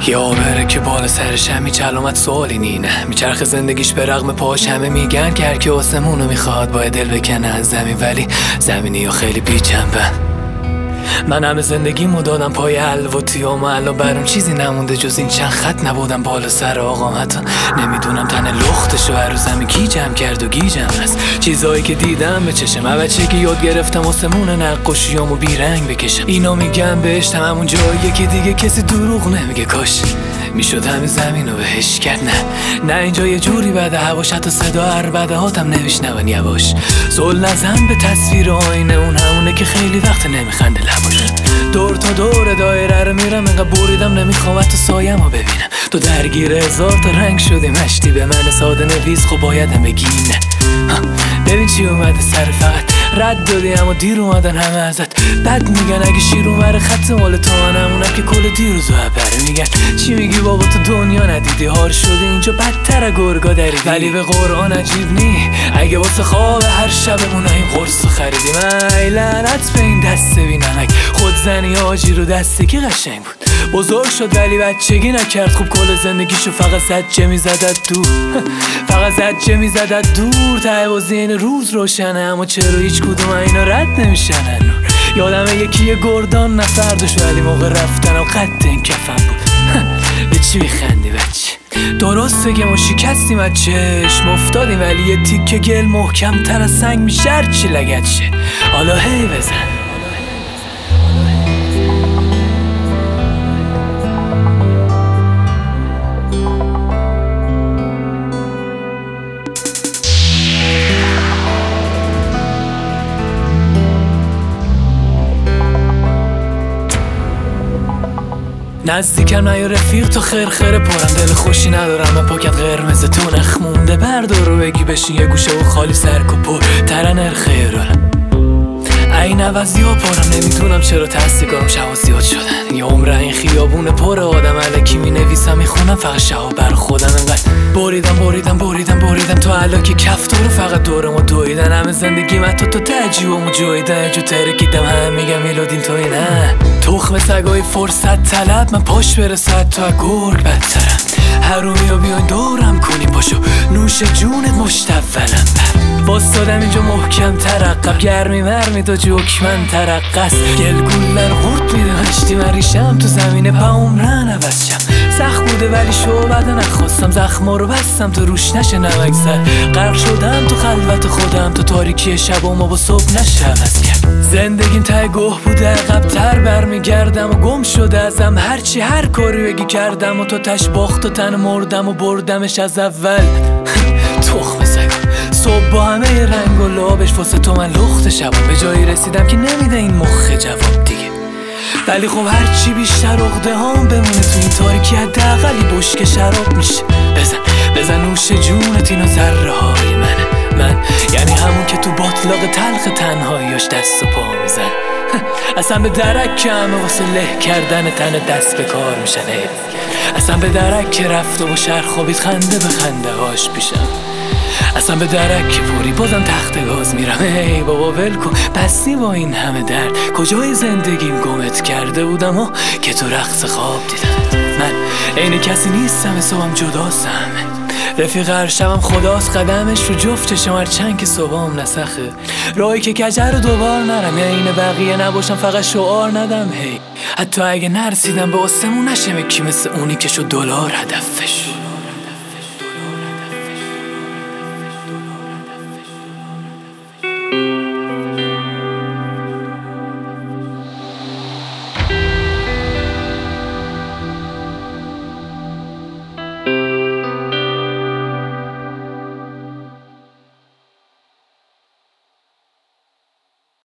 یه آبره که بالا سرش هم هیچ علامت سوالی نینه، میچرخ زندگیش به رغم پاش. همه میگن که هر کی آسمونو میخواد باید دل بکنه از زمین، ولی زمینی یا خیلی بی جنبه. من همه زندگیمو دادم پای حلوا و تیام و الان برام چیزی نمونده جز این چند خط. نبودم بالا سر آقام، حتی نمیدونم تن لختشو هر روز همه گیجم کرد و گیجم هست. چیزایی که دیدم به چشم بچگی یاد گرفتم آسمون نقاشیامو بیرنگ بکشم. اینا میگم بهشتم همون جاییه که دیگه کسی دروغ نمیگه. کاش میشد همین زمینو بهش کرد. نه اینجا یه جوری بده هواش، حتی صدا عربده هاتم نمیشنون یواش. زل نزن به تصویر آینه، اون همونه که خیلی وقت نمیخنده لباش. دور تا دور دایره رو میرم، انقدر بریدم نمیخوام حتی سایه‌مو ببینم. تو درگیر هزار تا رنگ شدی مشتی به من ساده نویس، خب بایدم بگینه. ببین چی اومده سر، فقط رد دادی اما دیر اومدن همه ازت. بد میگن اگه شیر اومره خط مال تو همونم که کل دیروزو هبره. میگن چی میگی بابا تو دنیا ندیدی، هار شدی اینجا بدتر گرگا دریدی. ولی به قرآن عجیب نی اگه واسه خواب هر شبمون این قرصو خریدی. من ای لعنت به این دسته بینمک، خود زنی آجی رو دسته که قشنگ بود. بزرگ شد ولی بچگی نکرد خوب، کل زندگیشو فقط زجه میزدد دور. فقط زجه میزدد دور. ته بازی این روز روشنه، اما چرا هیچ کدوم اینا رد نمیشنن. یادمه یکی گردان نفردش، ولی موقع رفتنم قد این کفن بود. به چی میخندی بچه؟ درسته که ما شکستیم از چشم افتادیم، ولی یه تیکه گل محکم تر از سنگ میشه هرچی لگد شه. حالا هی بزن. نزدیکم نیا رفیق تو خرخره پرم، دل خوشی ندارم من پاکت قرمز تو نخ مونده. بردار رو بگی بشین یه گوشه و خالی سرک و پر ترنر خیرالم. این عوضی ها پارم نمیدونم چرا تحصیلگارم شبا زیاد شدن. یه عمره این خیابون پر آدم علکی می نویسم میخونم فقط شبا بر خودم. انقدر بریدم تو علاکی کفتار رو فقط دورمو دویدن. همه زندگی من تو تجیبمو جویدن، جو ترکیدم هم میگم میلودین توی نه. تخم سگای فرصت طلب من پاش برسد تو گرگ بدترم. هرومی رو بیاین دورم کنیم باشو نوش جونت مشتولم. باستادم اینجا محکم ترقب، گرمی مرمی تا جوکمن ترقص. گلگولن خورد میده هشتی من ریشم تو زمینه با عمرن عوض شم. سخت بوده ولی شعبده نخواستم، زخما رو بستم تو روش نشه نمک زد. غرق شدم تو خلوت خودم، تو تاریکی شب و ما با صبح نشه عوض کرد. زندگیم ته گوه بوده عقب‌تر برمیگردم و گم شده ازم هرچی هر کاری بگی کردم و تو تش باخت و تن مردم و بردمش از اول. تخم سگا صبح با همه رنگ و لابش واسه تو من لخت شبم. به جایی رسیدم که نمیده این مخ جواب دیگه، ولی خب هرچی بیشتر عقده هام بمونه تو این تاریکی حداقلی بشک شراب میشه. بزن نوش جونت اینو ذره های من یعنی همون که تو باطلاق تلخ تنهاییاش دست و پا میزن. اصلا به درک که همه واسه له کردن تن دست به کار میشن. اصلا به درک که رفت و شهر خوابید خنده به خنده هاش پیشم. اصلا به درک که پوری بازم تخت گاز میرم. ای بابا ول کن بستی با این همه درد. کجای زندگیم گمت کرده بودم و که تو رقص خواب دیدم. من عین کسی نیستم، حسابم جداستم. رفیق هر شبم خداست، قدمش رو جفت چشم هر چند که صبحم نسخه. راهی که کجر رو دوبار نرم، یا این بقیه نباشم فقط شعار ندم. هی حتی اگه نرسیدم به آسمون نشم کی مثل اونی که شد دلار هدفش.